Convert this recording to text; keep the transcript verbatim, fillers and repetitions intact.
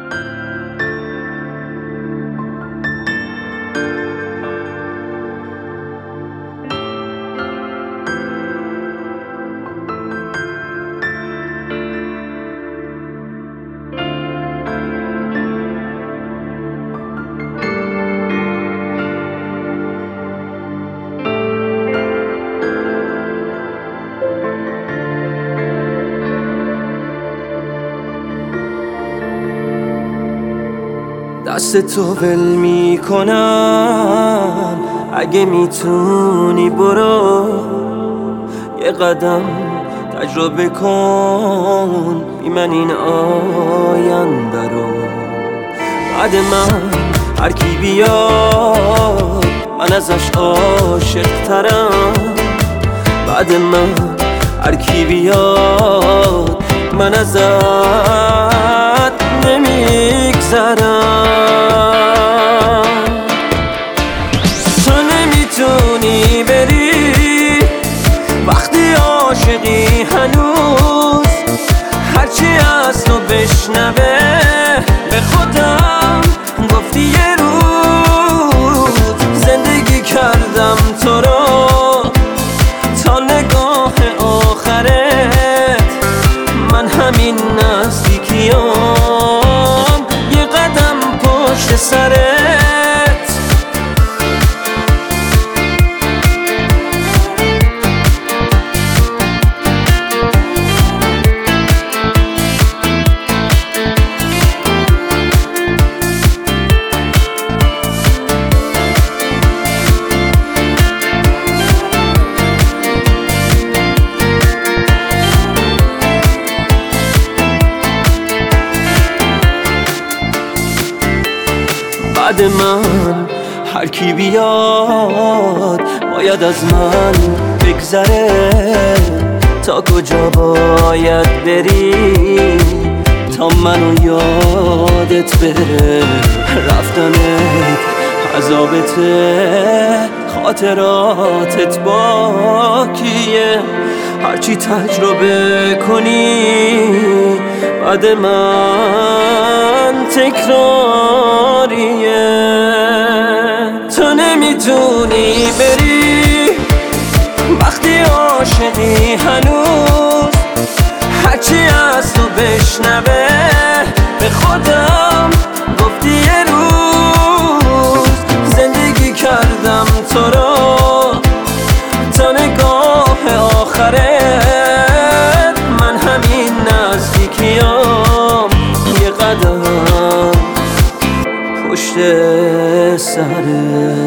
دست تو ول میکنم اگه میتونی برو یه قدم تجربه کن بی من این آینده رو. بعد من هر کی بیاد من ازش عاشق ترم، بعد من هر کی بیاد من ازت نمیگذرم. تو نمیتونی بری وقتی عاشقی هنوز، هرچی از تو بشنوه به خودم گفتی یه روز زندگی کردم تو رو تا نگاه آخرت. من همین نزدیکیام یه قدم پشت سرت. بعد من هر کی بیاد باید از من بگذره. تا کجا باید بری تا منو یادت بره؟ رفتنت عذابته، خاطراتت باکیه. هرچی تجربه کنی بعد من تکراریه. تو نمیتونی بری وقتی عاشقی هنوز، هرچی از تو بشنوه به خودم گفتی یه روز زندگی کردم تو رو تا نگاه آخرت. من همین نزدیکیام یه قدم پشت سرت.